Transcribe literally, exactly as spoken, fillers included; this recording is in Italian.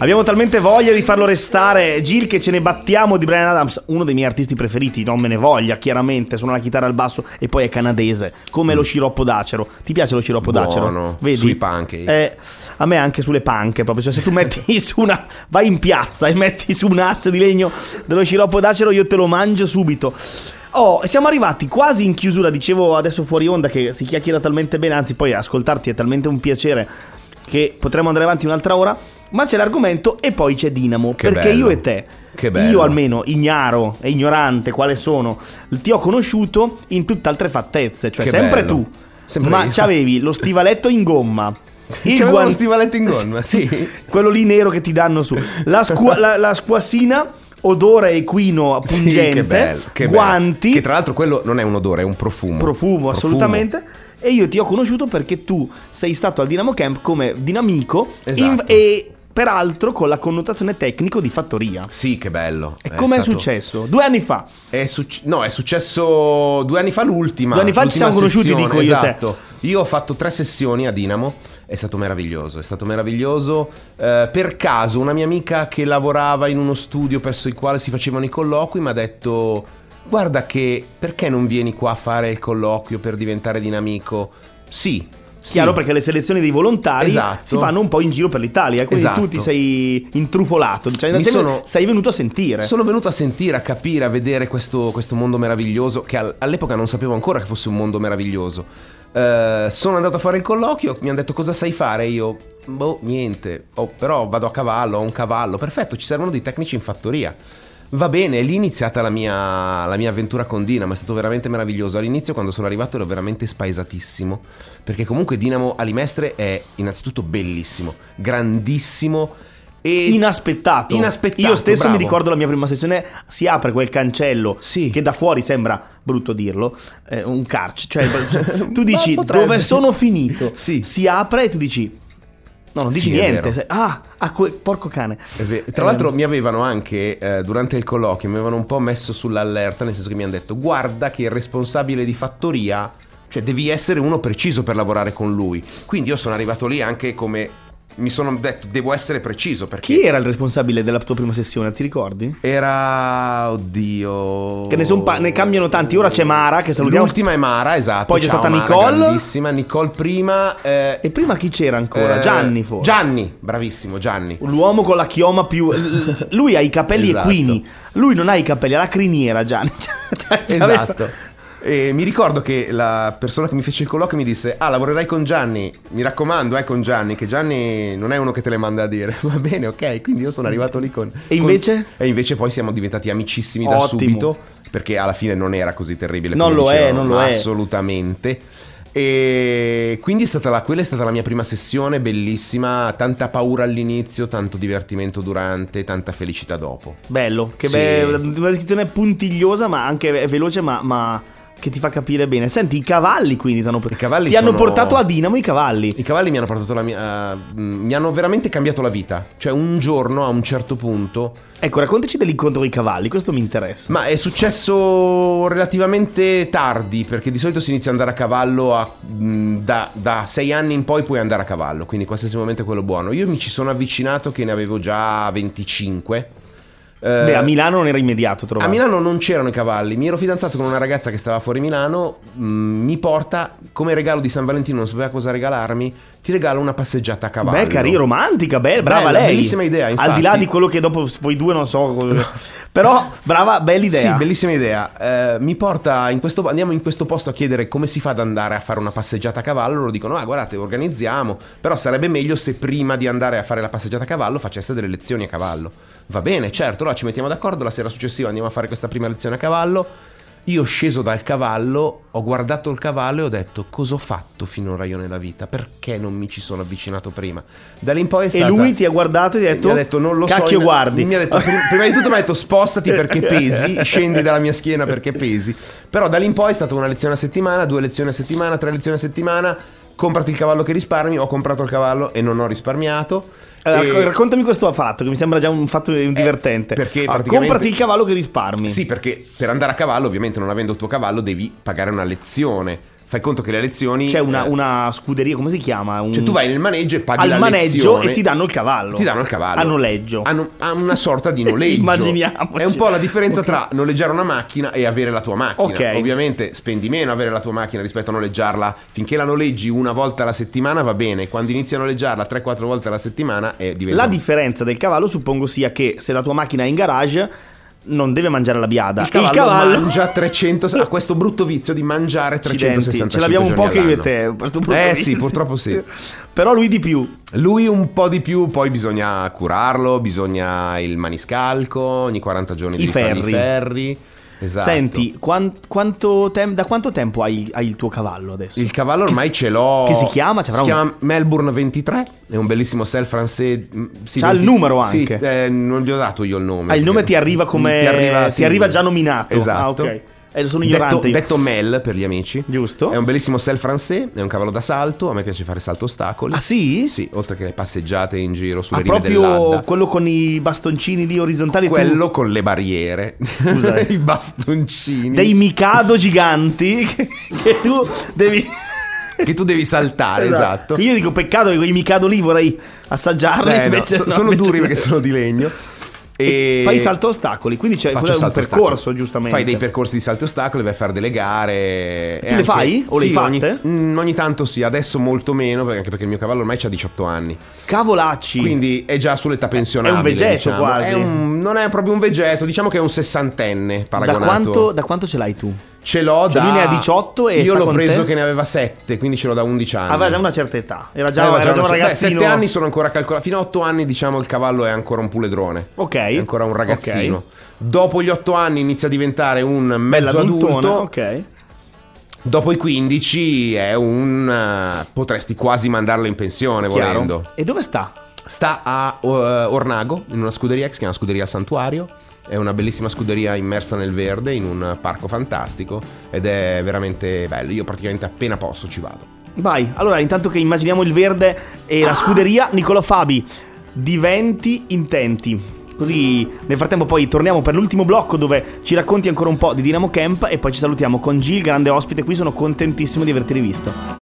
Abbiamo talmente voglia di farlo restare, Gil, che ce ne battiamo di Bryan Adams, uno dei miei artisti preferiti, non me ne voglia, chiaramente, suona la chitarra al basso e poi è canadese, come mm. lo sciroppo d'acero. Ti piace lo sciroppo Buono, d'acero? Vedi? Sui pancake. Eh, a me anche sulle panche, proprio, cioè se tu metti su una, vai in piazza e metti su un asse di legno dello sciroppo d'acero, io te lo mangio subito. Oh, siamo arrivati quasi in chiusura, dicevo adesso fuori onda che si chiacchiera talmente bene, anzi poi ascoltarti è talmente un piacere che potremmo andare avanti un'altra ora, ma c'è l'argomento e poi c'è Dinamo, che perché bello. io e te, che bello. io almeno ignaro e ignorante quale sono, ti ho conosciuto in tutt'altre fattezze, cioè che sempre bello. tu, sempre ma io. c'avevi lo stivaletto in gomma. Il C'avevo guan... lo stivaletto in gomma, sì. Quello lì nero che ti danno su, la, squa... la, la squassina, odore equino pungente, sì, che bello, che guanti, bello. Che tra l'altro quello non è un odore, è un profumo. Profumo, assolutamente. E io ti ho conosciuto perché tu sei stato al Dinamo Camp come dinamico, esatto. in... e peraltro con la connotazione tecnico di fattoria. Sì, che bello. E come è stato... successo? Due anni fa. È succe... No, è successo due anni fa l'ultima. Due anni fa ci siamo conosciuti, sessione. dico io esatto. te. Io ho fatto tre sessioni a Dinamo. È stato meraviglioso, è stato meraviglioso. Eh, per caso una mia amica che lavorava in uno studio presso il quale si facevano i colloqui mi ha detto: guarda che perché non vieni qua a fare il colloquio per diventare dinamico? Sì. Chiaro, sì. perché le selezioni dei volontari esatto. si fanno un po' in giro per l'Italia, quindi esatto. tu ti sei intrufolato, cioè Mi sono... sei venuto a sentire. Sono venuto a sentire, a capire, a vedere questo, questo mondo meraviglioso che all'epoca non sapevo ancora che fosse un mondo meraviglioso. Uh, sono andato a fare il colloquio, mi hanno detto cosa sai fare, io boh, niente, oh, però vado a cavallo, ho un cavallo, perfetto, ci servono dei tecnici in fattoria. Va bene, lì è iniziata la mia, la mia avventura con Dinamo, è stato veramente meraviglioso. All'inizio quando sono arrivato ero veramente spaesatissimo, perché comunque Dinamo Alimestre è innanzitutto bellissimo, grandissimo e inaspettato. inaspettato Io stesso bravo. mi ricordo la mia prima sessione, si apre quel cancello sì. che da fuori sembra, brutto dirlo, eh, un carcere, cioè tu dici potrebbe. Dove sono finito? Sì. Si apre e tu dici no, non dici sì, niente. Ah, ah que- porco cane. Tra l'altro mi avevano anche eh, durante il colloquio mi avevano un po' messo sull'allerta, nel senso che mi hanno detto: guarda che il responsabile di fattoria, cioè devi essere uno preciso per lavorare con lui. Quindi io sono arrivato lì anche come mi sono detto devo essere preciso, perché chi era il responsabile della tua prima sessione, ti ricordi? Era oddio che ne, son pa- ne cambiano tanti. Ora c'è Mara, che salutiamo. L'ultima è Mara, esatto. Poi c'è Ciao, stata Mara, Nicole, grandissima Nicole prima eh, e prima chi c'era ancora? Eh, Gianni forse. Gianni, bravissimo Gianni, l'uomo con la chioma più lui ha i capelli esatto. equini, lui non ha i capelli, ha la criniera. Gianni cioè, esatto. E mi ricordo che la persona che mi fece il colloquio mi disse: ah, lavorerai con Gianni, mi raccomando, eh, con Gianni, che Gianni non è uno che te le manda a dire. Va bene, ok, quindi io sono arrivato lì con... E invece? Con, e invece poi siamo diventati amicissimi da Ottimo. subito, perché alla fine non era così terribile non come lo dicevano, è, non lo è assolutamente. E quindi è stata la, quella è stata la mia prima sessione, bellissima, tanta paura all'inizio, tanto divertimento durante, tanta felicità dopo. Bello, che sì. be- una descrizione puntigliosa ma anche veloce, ma... ma... che ti fa capire bene. Senti, i cavalli quindi ti hanno, I cavalli ti hanno sono... portato a Dinamo i cavalli. I cavalli mi hanno portato la mia... Uh, mi hanno veramente cambiato la vita. Cioè un giorno a un certo punto... Ecco, raccontaci dell'incontro con i cavalli, questo mi interessa. Ma è successo relativamente tardi, perché di solito si inizia ad andare a cavallo a, da, da sei anni in poi puoi andare a cavallo, quindi qualsiasi momento è quello buono. Io mi ci sono avvicinato che ne avevo già venticinque. Beh, a Milano non era immediato trovare. A Milano non c'erano i cavalli. Mi ero fidanzato con una ragazza che stava fuori Milano. mh, Mi porta come regalo di San Valentino, non sapeva cosa regalarmi. Ti regalo una passeggiata a cavallo. Beh, carina, romantica, beh, brava Bella, lei. bellissima idea, infatti. Al di là di quello che dopo voi due non so però brava, bella idea. Sì, bellissima idea. eh, Mi porta in questo... Andiamo in questo posto a chiedere come si fa ad andare a fare una passeggiata a cavallo. Loro dicono: ah, guardate, organizziamo, però sarebbe meglio se prima di andare a fare la passeggiata a cavallo faceste delle lezioni a cavallo. Va bene, certo, allora ci mettiamo d'accordo. La sera successiva andiamo a fare questa prima lezione a cavallo. Io sceso dal cavallo, ho guardato il cavallo e ho detto: cosa ho fatto finora io nella vita? Perché non mi ci sono avvicinato prima? Da lì in poi è stata... E lui ti ha guardato e ti ha detto: mi ha detto non lo cacchio so, guardi. Mi ha detto, prima di tutto mi ha detto: spostati perché pesi, scendi dalla mia schiena perché pesi. Però da lì in poi è stata una lezione a settimana, due lezioni a settimana, tre lezioni a settimana. Comprati il cavallo che risparmi. Ho comprato il cavallo e non ho risparmiato. Allora, e... raccontami questo fatto che mi sembra già un fatto divertente. Eh, perché allora, praticamente... comprati il cavallo che risparmi. Sì, perché per andare a cavallo, ovviamente non avendo il tuo cavallo devi pagare una lezione. fai conto che le lezioni... C'è una, eh, una scuderia, come si chiama? Un... Cioè tu vai nel maneggio e paghi al la maneggio lezione. e ti danno il cavallo. Ti danno il cavallo. A noleggio. Hanno, hanno una sorta di noleggio. Immaginiamoci. È un po' la differenza Ok. tra noleggiare una macchina e avere la tua macchina. Ok. Ovviamente spendi meno avere la tua macchina rispetto a noleggiarla. Finché la noleggi una volta alla settimana va bene. Quando inizi a noleggiarla tre quattro volte alla settimana è diventa... La differenza del cavallo suppongo sia che se la tua macchina è in garage non deve mangiare la biada. Il cavallo, mangia trecento, ha questo brutto vizio di mangiare trecentosessantacinque ce l'abbiamo un po' che giorni io e all'anno. te questo brutto Eh vizio. sì, purtroppo sì. Però lui di più. Lui un po' di più, poi bisogna curarlo, bisogna il maniscalco, ogni quaranta giorni I devi fare ferri. i ferri. Esatto. Senti, quan- quanto tem- da quanto tempo hai, hai il tuo cavallo adesso? Il cavallo Che ormai si- ce l'ho. che si chiama? C'avrà Si un- chiama Melbourne ventitré. È un bellissimo Cell francese. mm, sì, C'ha il numero anche? Sì, eh, non gli ho dato io il nome. Ah, il nome perché- ti arriva come ti arriva, ti sì. arriva già nominato. Esatto. Ah, ok. Eh, sono Detto, ignorante io. detto Mel per gli amici. Giusto. È un bellissimo Cell francese. È un cavallo da salto. A me piace fare salto ostacoli. Ah sì? Sì, oltre che le passeggiate in giro sulle Ah, rive proprio dell'Adda. quello con i bastoncini lì orizzontali. tu- Quello con le barriere. Scusa, eh. I bastoncini. dei Mikado giganti che, che tu devi Che tu devi saltare, esatto. Io dico peccato che quei Mikado lì vorrei assaggiarli. Eh, no, invece so- no, sono invece duri no. perché sono di legno. E E fai salto ostacoli, quindi c'è Faccio quello è un salto percorso, ostacoli. giustamente. Fai dei percorsi di salto ostacoli, vai a fare delle gare. Tu le fai? O le sì, hai ogni, fatte? mm, ogni tanto sì, adesso molto meno, perché, anche perché il mio cavallo ormai ha diciotto anni. Cavolacci. Quindi è già sull'età pensionabile. È un vegeto diciamo. quasi. È un- non è proprio un vegeto, diciamo che è un sessantenne da paragonato. quanto, da quanto ce l'hai tu? Ce l'ho Cioè da... lui ne ha diciotto e Io sta l'ho con preso te? che ne aveva sette, quindi ce l'ho da undici anni. Aveva già una certa età. Era già, Aveva era già un una- ragazzino. Beh, sette anni sono ancora calcolati. Fino a otto anni, diciamo, il cavallo è ancora un puledrone. Ok. È ancora un ragazzino. Ok. Dopo gli otto anni inizia a diventare un mezzo Bell'adultone, adulto. ok. Dopo i quindici è un... eh, potresti quasi mandarlo in pensione, Chiaro. volendo. E dove sta? Sta a eh, Ornago, in una scuderia che si chiama Scuderia Santuario. È una bellissima scuderia immersa nel verde, in un parco fantastico. Ed è veramente bello. Io praticamente appena posso ci vado. Vai, allora intanto che immaginiamo il verde e la scuderia, Niccolò Fabi, diventi intenti. Così nel frattempo poi torniamo per l'ultimo blocco dove ci racconti ancora un po' di Dynamo Camp e poi ci salutiamo con Gil, grande ospite qui, sono contentissimo di averti rivisto.